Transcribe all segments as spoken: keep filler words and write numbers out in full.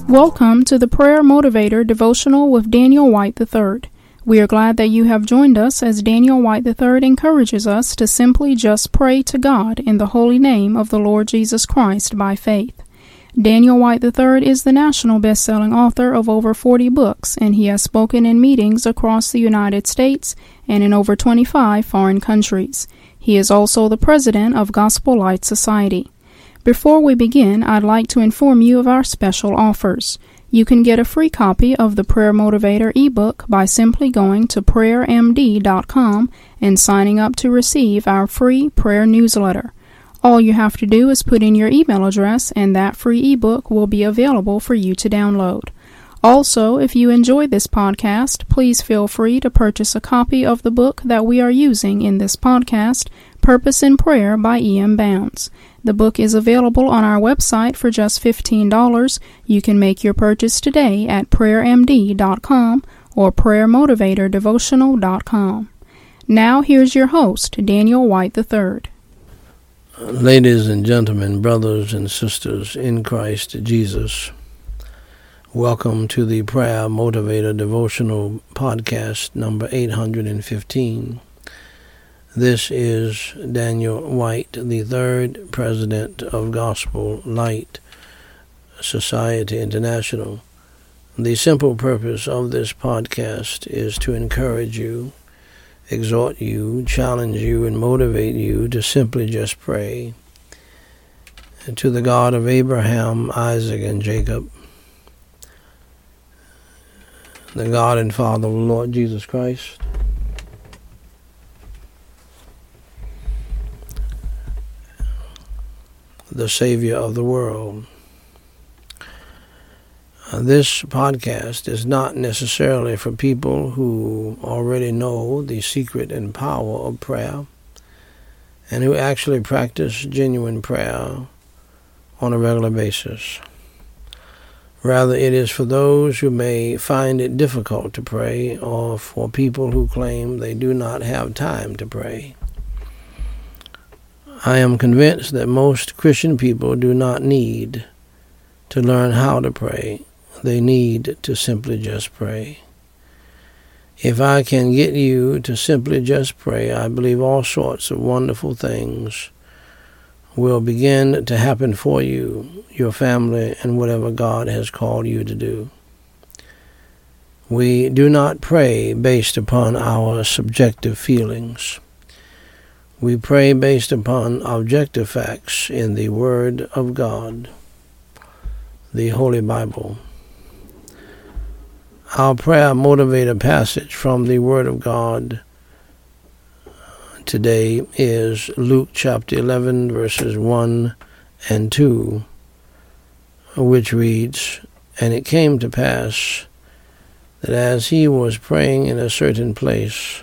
Welcome to the Prayer Motivator Devotional with Daniel White the third. We are glad that you have joined us as Daniel White the third encourages us to simply just pray to God in the holy name of the Lord Jesus Christ by faith. Daniel White the third is the national best-selling author of over forty books, and he has spoken in meetings across the United States and in over twenty-five foreign countries. He is also the president of Gospel Light Society. Before we begin, I'd like to inform you of our special offers. You can get a free copy of the Prayer Motivator ebook by simply going to prayer m d dot com and signing up to receive our free prayer newsletter. All you have to do is put in your email address, and that free ebook will be available for you to download. Also, if you enjoy this podcast, please feel free to purchase a copy of the book that we are using in this podcast, Purpose in Prayer by E M Bounds. The book is available on our website for just fifteen dollars. You can make your purchase today at prayer m d dot com or prayer motivator devotional dot com. Now here's your host, Daniel White the third. Ladies and gentlemen, brothers and sisters in Christ Jesus, welcome to the Prayer Motivator Devotional Podcast number eight hundred fifteen. This is Daniel White the third, president of Gospel Light Society International. The simple purpose of this podcast is to encourage you, exhort you, challenge you, and motivate you to simply just pray to the God of Abraham, Isaac, and Jacob, the God and Father of the Lord Jesus Christ, the Savior of the world. Uh, this podcast is not necessarily for people who already know the secret and power of prayer and who actually practice genuine prayer on a regular basis. Rather, it is for those who may find it difficult to pray, or for people who claim they do not have time to pray. I am convinced that most Christian people do not need to learn how to pray. They need to simply just pray. If I can get you to simply just pray, I believe all sorts of wonderful things will begin to happen for you, your family, and whatever God has called you to do. We do not pray based upon our subjective feelings. We pray based upon objective facts in the Word of God, the Holy Bible. Our prayer motivator passage from the Word of God today is Luke chapter eleven, verses one and two, which reads, "And it came to pass that as he was praying in a certain place,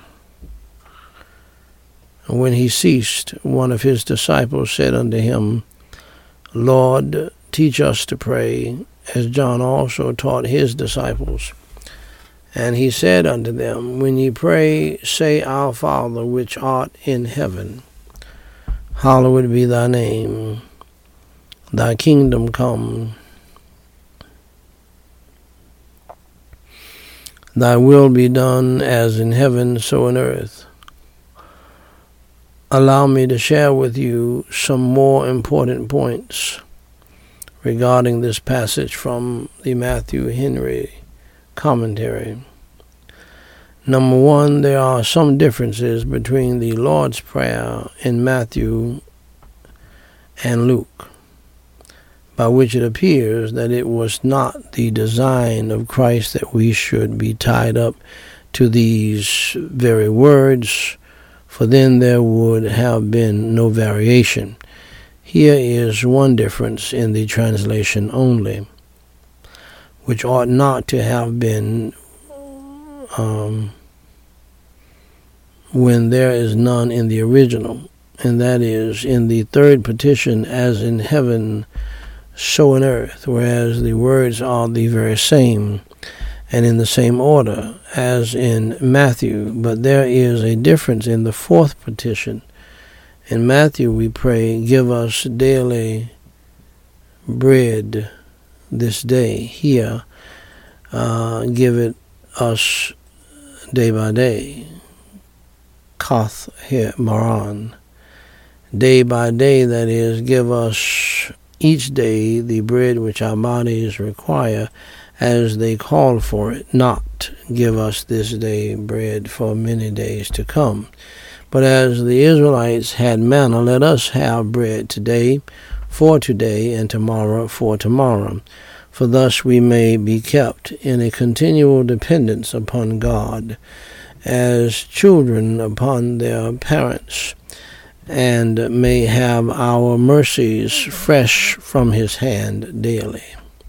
when he ceased, one of his disciples said unto him, Lord, teach us to pray, as John also taught his disciples. And he said unto them, When ye pray, say, Our Father, which art in heaven, hallowed be thy name. Thy kingdom come. Thy will be done as in heaven, so in earth. Allow me to share with you some more important points regarding this passage from the Matthew Henry commentary. Number one, there are some differences between the Lord's Prayer in Matthew and Luke, by which it appears that it was not the design of Christ that we should be tied up to these very words, for then there would have been no variation. Here is one difference in the translation only, which ought not to have been um, when there is none in the original, and that is in the third petition, as in heaven, so in earth, whereas the words are the very same and in the same order as in Matthew. But there is a difference in the fourth petition. In Matthew we pray, give us daily bread this day. Here, uh, give it us day by day. Kath he maran. Day by day, that is, give us each day the bread which our bodies require as they call for it, not give us this day bread for many days to come. But as the Israelites had manna, let us have bread today for today, and tomorrow for tomorrow. For thus we may be kept in a continual dependence upon God, as children upon their parents, and may have our mercies fresh from his hand daily.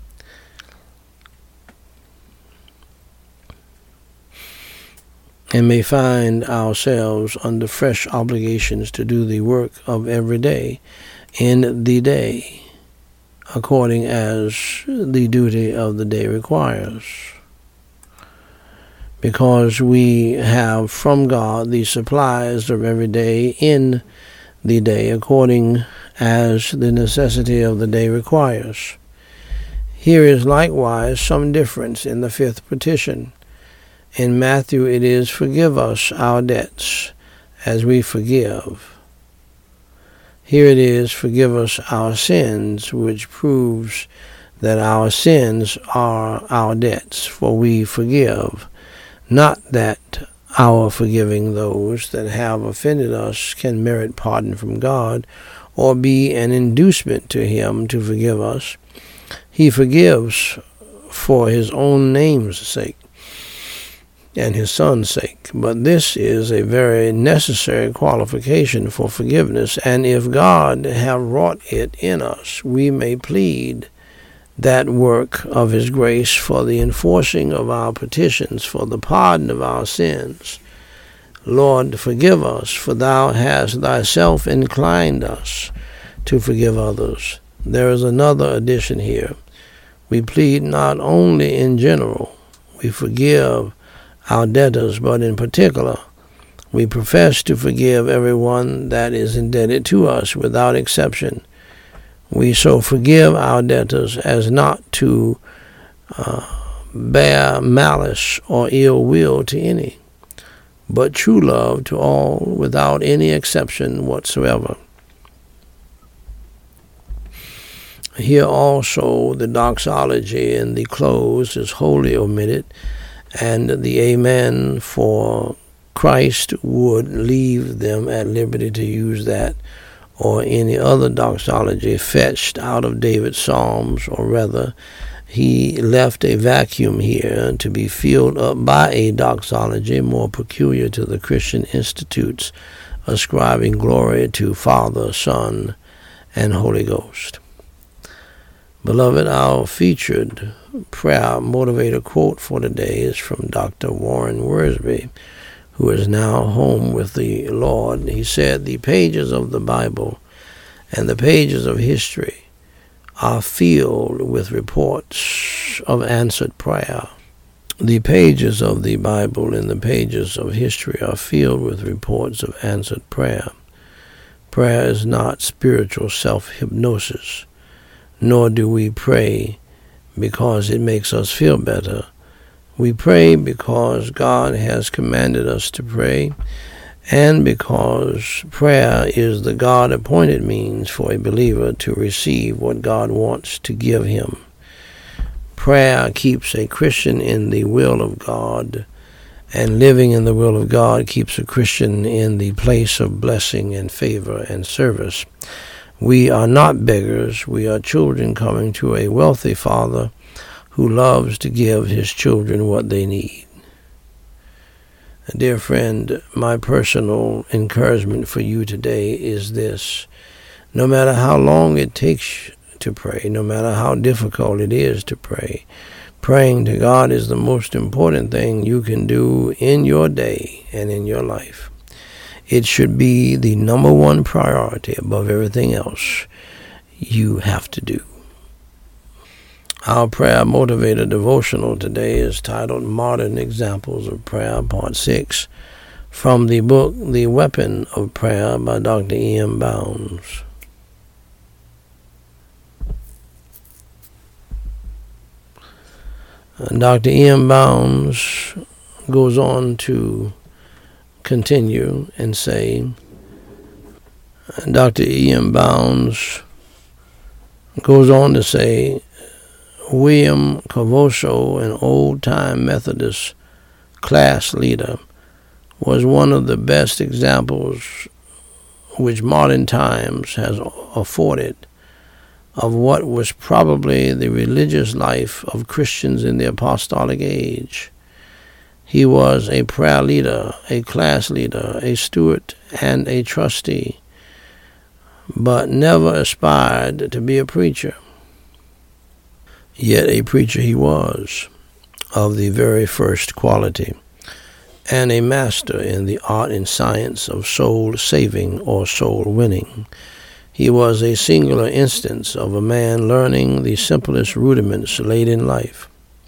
And may find ourselves under fresh obligations to do the work of every day in the day, according as the duty of the day requires. Because we have from God the supplies of every day in the day, according as the necessity of the day requires. Here is likewise some difference in the fifth petition. In Matthew it is, forgive us our debts as we forgive. Here it is, forgive us our sins, which proves that our sins are our debts, for we forgive. Not that our forgiving those that have offended us can merit pardon from God, or be an inducement to him to forgive us. He forgives for his own name's sake and his Son's sake. But this is a very necessary qualification for forgiveness, and if God have wrought it in us, we may plead that work of his grace for the enforcing of our petitions, for the pardon of our sins. Lord, forgive us, for thou hast thyself inclined us to forgive others. There is another addition here. We plead not only in general, we forgive our debtors, but in particular, we profess to forgive everyone that is indebted to us without exception. We so forgive our debtors as not to uh, bear malice or ill will to any, but true love to all without any exception whatsoever. Here also the doxology in the close is wholly omitted, and the Amen for Christ would leave them at liberty to use that or any other doxology fetched out of David's Psalms, or rather, he left a vacuum here to be filled up by a doxology more peculiar to the Christian institutes, ascribing glory to Father, Son, and Holy Ghost. Beloved, our featured prayer motivator quote for today is from Doctor Warren Wiersbe, who is now home with the Lord. He said, the pages of the Bible and the pages of history are filled with reports of answered prayer. The pages of the Bible and the pages of history are filled with reports of answered prayer. Prayer is not spiritual self-hypnosis, nor do we pray because it makes us feel better. We pray because God has commanded us to pray, and because prayer is the God-appointed means for a believer to receive what God wants to give him. Prayer keeps a Christian in the will of God, and living in the will of God keeps a Christian in the place of blessing and favor and service. We are not beggars. We are children coming to a wealthy Father who loves to give his children what they need. Dear friend, my personal encouragement for you today is this. No matter how long it takes to pray, no matter how difficult it is to pray, praying to God is the most important thing you can do in your day and in your life. It should be the number one priority above everything else you have to do. Our prayer motivator devotional today is titled Modern Examples of Prayer, Part six, from the book The Weapon of Prayer by Doctor E M Bounds. Uh, Doctor E M Bounds goes on to continue and say, Doctor E M Bounds goes on to say, William Cavoso, an old-time Methodist class leader, was one of the best examples which modern times has afforded of what was probably the religious life of Christians in the apostolic age. He was a prayer leader, a class leader, a steward, and a trustee, but never aspired to be a preacher. Yet a preacher he was, of the very first quality, and a master in the art and science of soul-saving or soul-winning. He was a singular instance of a man learning the simplest rudiments late in life.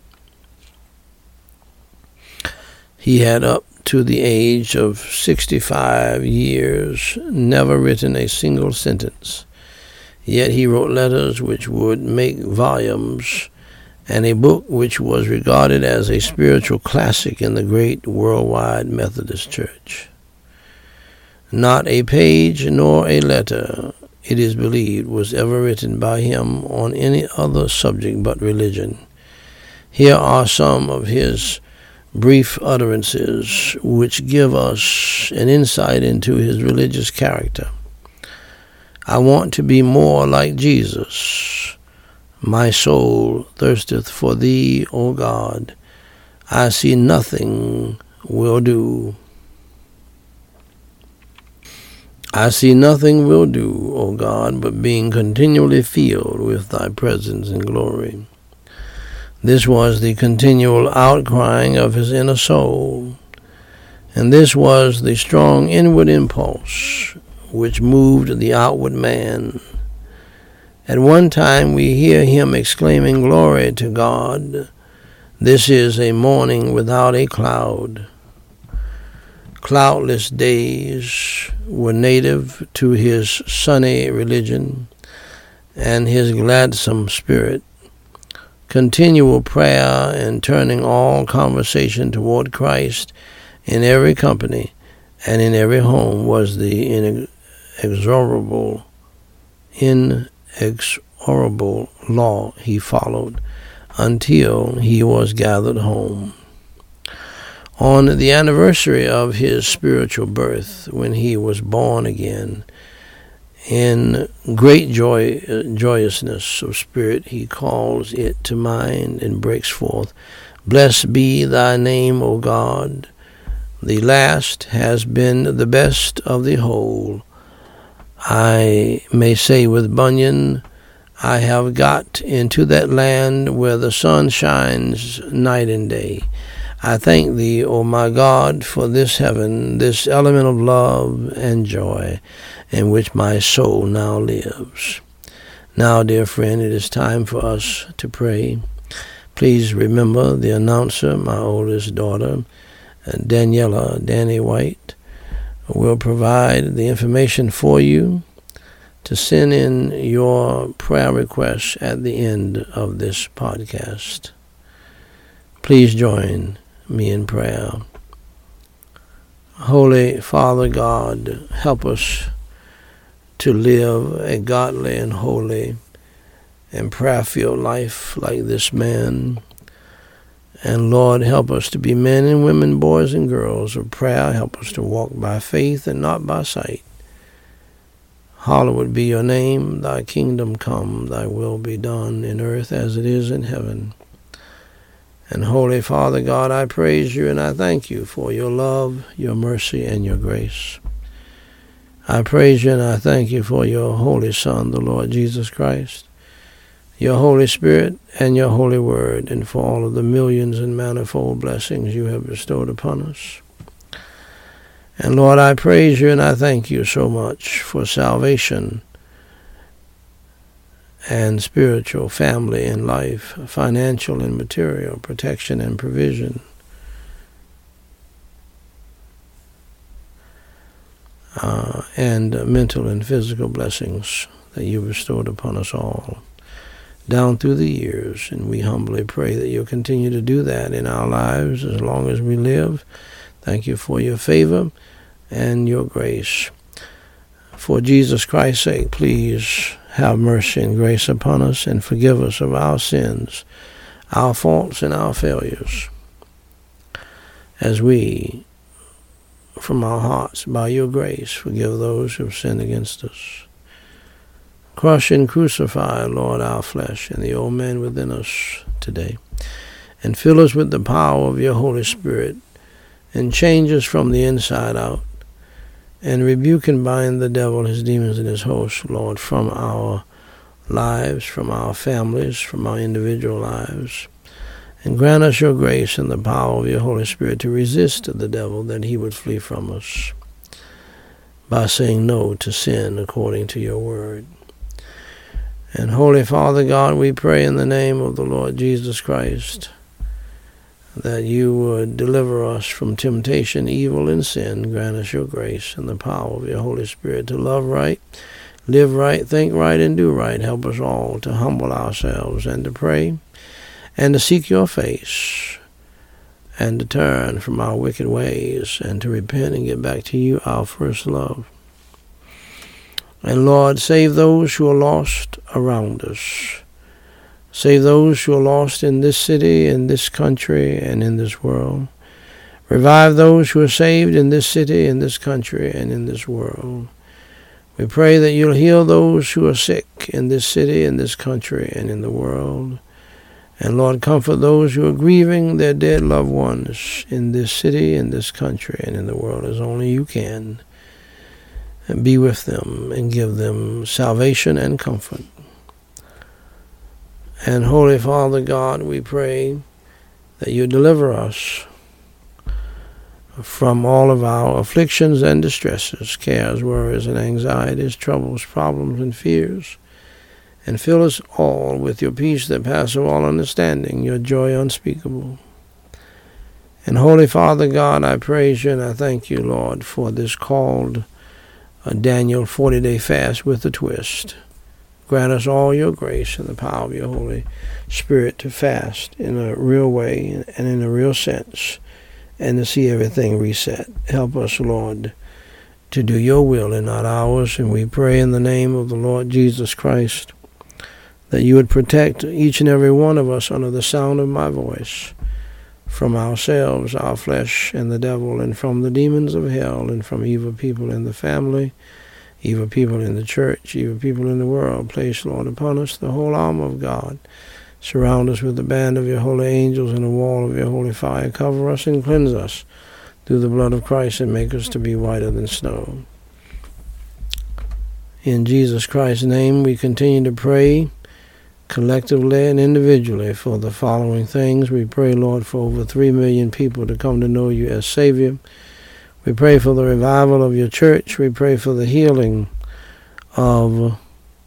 He had up to the age of sixty-five years never written a single sentence. Yet he wrote letters which would make volumes, and a book which was regarded as a spiritual classic in the great worldwide Methodist Church. Not a page nor a letter, it is believed, was ever written by him on any other subject but religion. Here are some of his brief utterances which give us an insight into his religious character. I want to be more like Jesus. My soul thirsteth for thee, O God. I see nothing will do. I see nothing will do, O God, but being continually filled with thy presence and glory. This was the continual outcrying of his inner soul, and this was the strong inward impulse which moved the outward man. At one time we hear him exclaiming, Glory to God! This is a morning without a cloud. Cloudless days were native to his sunny religion and his gladsome spirit. Continual prayer and turning all conversation toward Christ in every company and in every home was the inexorable, inexorable law he followed until he was gathered home. On the anniversary of his spiritual birth, when he was born again, in great joy, joyousness of spirit, he calls it to mind and breaks forth, Blessed be thy name, O God. The last has been the best of the whole. I may say with Bunyan, I have got into that land where the sun shines night and day. I thank thee, O my God, for this heaven, this element of love and joy in which my soul now lives. Now, dear friend, it is time for us to pray. Please remember the announcer, my oldest daughter, Daniela, Danny White, will provide the information for you to send in your prayer requests at the end of this podcast. Please join me in prayer. Holy Father God, help us to live a godly and holy and prayer-filled life like this man. And Lord, help us to be men and women, boys and girls of prayer. Help us to walk by faith and not by sight. Hallowed be your name, thy kingdom come, thy will be done in earth as it is in heaven. And Holy Father God, I praise you and I thank you for your love, your mercy, and your grace. I praise you and I thank you for your Holy Son, the Lord Jesus Christ, your Holy Spirit, and your Holy Word, and for all of the millions and manifold blessings you have bestowed upon us. And Lord, I praise you and I thank you so much for salvation and spiritual, family and life, financial and material, protection and provision. Uh, and uh, mental and physical blessings that you bestowed upon us all. down through the years, and we humbly pray that you'll continue to do that in our lives as long as we live. Thank you for your favor and your grace. For Jesus Christ's sake, please have mercy and grace upon us and forgive us of our sins, our faults, and our failures, as we, from our hearts, by your grace, forgive those who have sinned against us. Crush and crucify, Lord, our flesh and the old man within us today, and fill us with the power of your Holy Spirit, and change us from the inside out, and rebuke and bind the devil, his demons, and his hosts, Lord, from our lives, from our families, from our individual lives. And grant us your grace and the power of your Holy Spirit to resist the devil, that he would flee from us, by saying no to sin according to your word. And Holy Father God, we pray in the name of the Lord Jesus Christ that you would deliver us from temptation, evil, and sin. Grant us your grace and the power of your Holy Spirit to love right, live right, think right, and do right. Help us all to humble ourselves and to pray and to seek your face and to turn from our wicked ways and to repent and get back to you, our first love. And Lord, save those who are lost around us. Save those who are lost in this city, in this country, and in this world. Revive those who are saved in this city, in this country, and in this world. We pray that you'll heal those who are sick in this city, in this country, and in the world. And Lord, comfort those who are grieving their dead loved ones in this city, in this country, and in the world as only you can. And be with them and give them salvation and comfort. And Holy Father God, we pray that you deliver us from all of our afflictions and distresses, cares, worries, and anxieties, troubles, problems, and fears, and fill us all with your peace that passes all understanding, your joy unspeakable. And Holy Father God, I praise you and I thank you, Lord, for this called a Daniel forty-day fast with a twist. Grant us all your grace and the power of your Holy Spirit to fast in a real way and in a real sense, and to see everything reset. Help us, Lord, to do your will and not ours. And we pray in the name of the Lord Jesus Christ that you would protect each and every one of us under the sound of my voice, from ourselves, our flesh, and the devil, and from the demons of hell, and from evil people in the family, evil people in the church, evil people in the world. Place, Lord, upon us the whole armor of God. Surround us with the band of your holy angels and a wall of your holy fire. Cover us and cleanse us through the blood of Christ, and make us to be whiter than snow. In Jesus Christ's name, we continue to pray collectively and individually for the following things. We pray, Lord, for over three million people to come to know you as Savior. We pray for the revival of your church. We pray for the healing of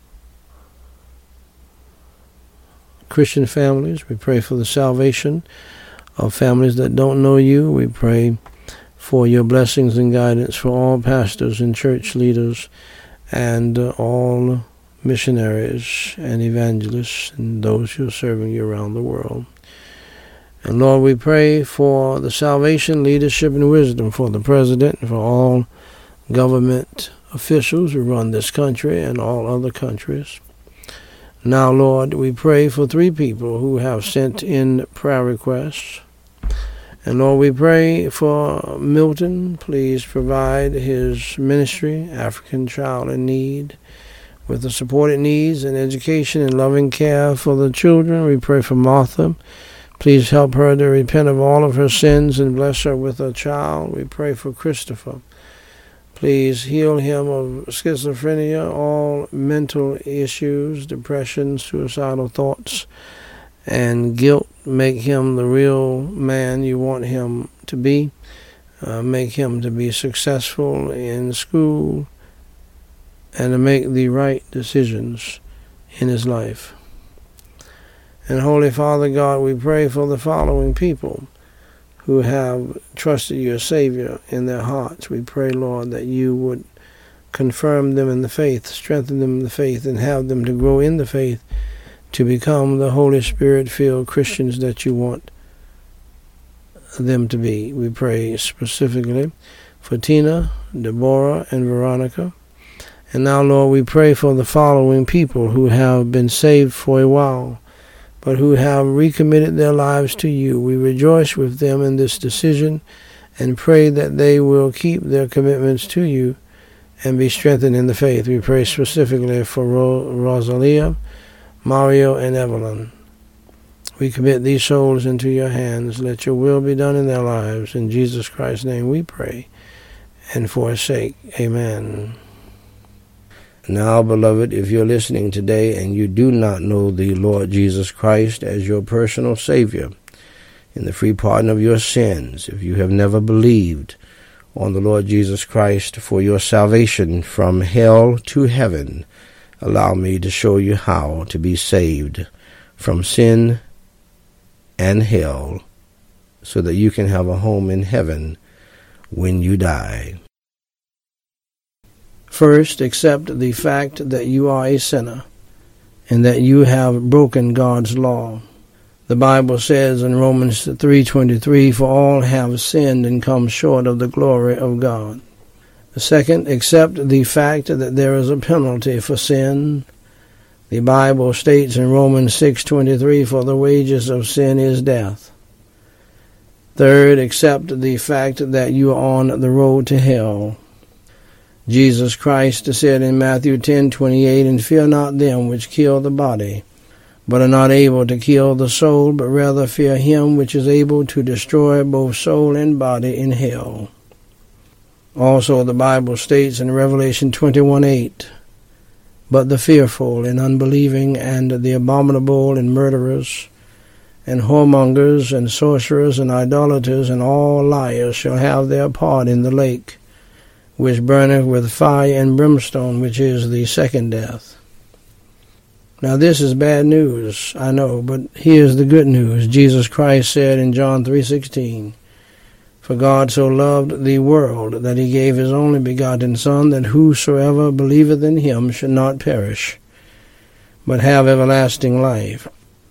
Christian families. We pray for the salvation of families that don't know you. We pray for your blessings and guidance for all pastors and church leaders and uh, all missionaries and evangelists and those who are serving you around the world. And Lord, we pray for the salvation, leadership, and wisdom for the president and for all government officials who run this country and all other countries. Now, Lord, we pray for three people who have sent in prayer requests. And Lord, we pray for Milton. Please provide his ministry, African Child in Need, with the supported needs and education and loving care for the children. We pray for Martha. Please help her to repent of all of her sins and bless her with a child. We pray for Christopher. Please heal him of schizophrenia, all mental issues, depression, suicidal thoughts, and guilt. Make him the real man you want him to be. Uh, make him to be successful in school and to make the right decisions in his life. And Holy Father God, we pray for the following people who have trusted you as Savior in their hearts. We pray, Lord, that you would confirm them in the faith, strengthen them in the faith, and have them to grow in the faith to become the Holy Spirit-filled Christians that you want them to be. We pray specifically for Tina, Deborah, and Veronica. And now, Lord, we pray for the following people who have been saved for a while, but who have recommitted their lives to you. We rejoice with them in this decision and pray that they will keep their commitments to you and be strengthened in the faith. We pray specifically for Ro- Rosalia, Mario, and Evelyn. We commit these souls into your hands. Let your will be done in their lives. In Jesus Christ's name we pray, and for his sake, amen. Now, beloved, if you're listening today and you do not know the Lord Jesus Christ as your personal Savior in the free pardon of your sins, if you have never believed on the Lord Jesus Christ for your salvation from hell to heaven, allow me to show you how to be saved from sin and hell so that you can have a home in heaven when you die. First, accept the fact that you are a sinner and that you have broken God's law. The Bible says in Romans three twenty-three, "For all have sinned and come short of the glory of God." Second, accept the fact that there is a penalty for sin. The Bible states in Romans six twenty-three, "For the wages of sin is death." Third, accept the fact that you are on the road to hell. Jesus Christ said in Matthew ten twenty-eight, "And fear not them which kill the body, but are not able to kill the soul, but rather fear him which is able to destroy both soul and body in hell." Also the Bible states in Revelation twenty-one eight, "But the fearful and unbelieving and the abominable and murderers and whoremongers and sorcerers and idolaters and all liars shall have their part in the lake, which burneth with fire and brimstone, which is the second death." Now this is bad news, I know, but here's the good news. Jesus Christ said in John three sixteen, "For God so loved the world that he gave his only begotten Son, that whosoever believeth in him should not perish, but have everlasting life."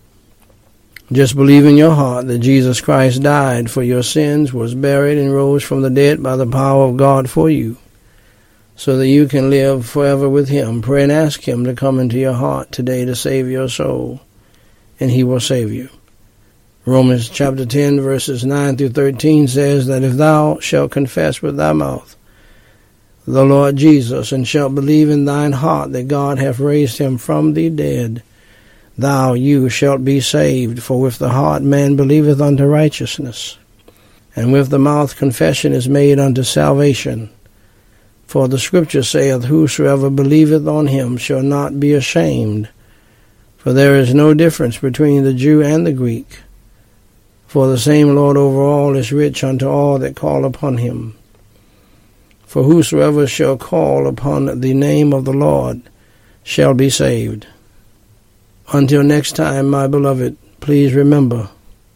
Just believe in your heart that Jesus Christ died for your sins, was buried, and rose from the dead by the power of God for you, so that you can live forever with him. Pray and ask him to come into your heart today to save your soul, and he will save you. Romans chapter ten, verses nine through thirteen says that if thou shalt confess with thy mouth the Lord Jesus, and shalt believe in thine heart that God hath raised him from the dead, thou, you shalt be saved. For with the heart man believeth unto righteousness, and with the mouth confession is made unto salvation. For the Scripture saith, "Whosoever believeth on him shall not be ashamed." For there is no difference between the Jew and the Greek. For the same Lord over all is rich unto all that call upon him. For whosoever shall call upon the name of the Lord shall be saved. Until next time, my beloved, please remember,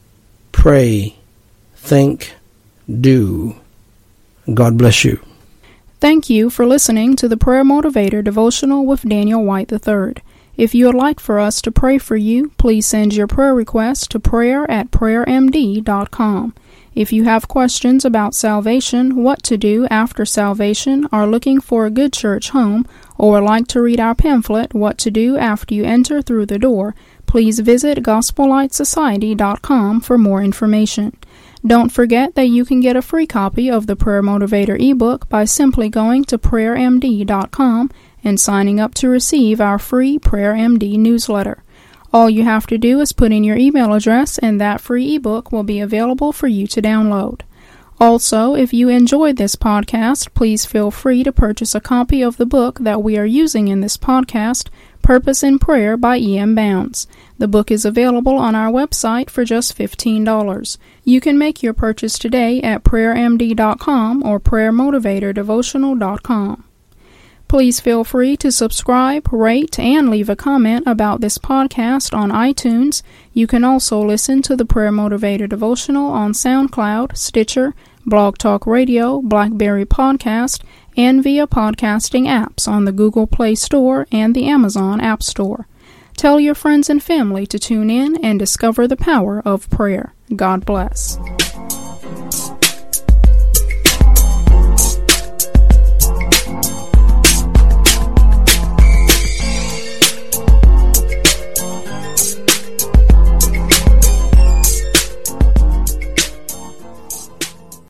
pray, think, do. God bless you. Thank you for listening to the Prayer Motivator Devotional with Daniel White the third. If you would like for us to pray for you, please send your prayer request to prayer at prayer m d dot com. If you have questions about salvation, what to do after salvation, are looking for a good church home, or would like to read our pamphlet, What to Do After You Enter Through the Door, please visit gospel light society dot com for more information. Don't forget that you can get a free copy of the Prayer Motivator ebook by simply going to prayer m d dot com and signing up to receive our free Prayer M D newsletter. All you have to do is put in your email address, and that free ebook will be available for you to download. Also, if you enjoyed this podcast, please feel free to purchase a copy of the book that we are using in this podcast, Purpose in Prayer by E M Bounds. The book is available on our website for just fifteen dollars. You can make your purchase today at prayer m d dot com or prayer motivator devotional dot com. Please feel free to subscribe, rate, and leave a comment about this podcast on iTunes. You can also listen to the Prayer Motivator Devotional on SoundCloud, Stitcher, Blog Talk Radio, BlackBerry Podcast, and via podcasting apps on the Google Play Store and the Amazon App Store. Tell your friends and family to tune in and discover the power of prayer. God bless.